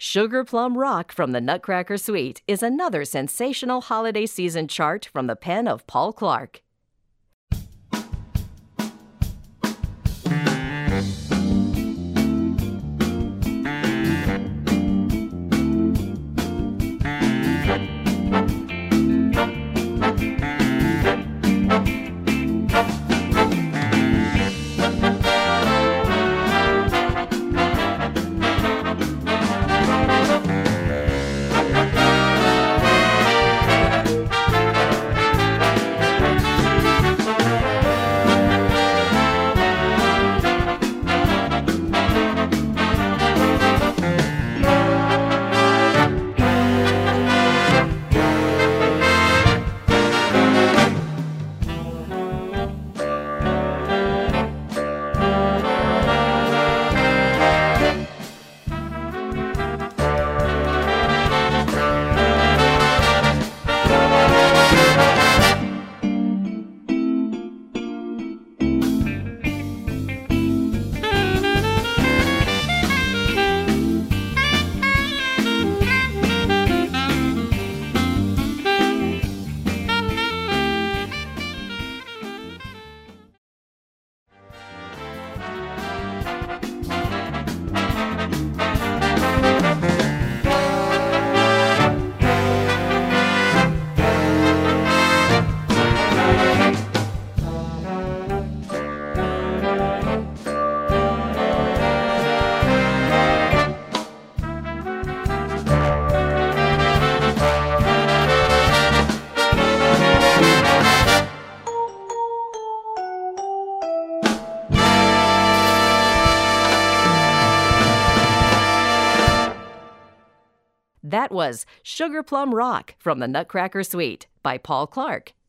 Sugar Plum Rock from the Nutcracker Suite is another sensational holiday season chart from the pen of Paul Clark. That was Sugar Plum Rock from the Nutcracker Suite by Paul Clark.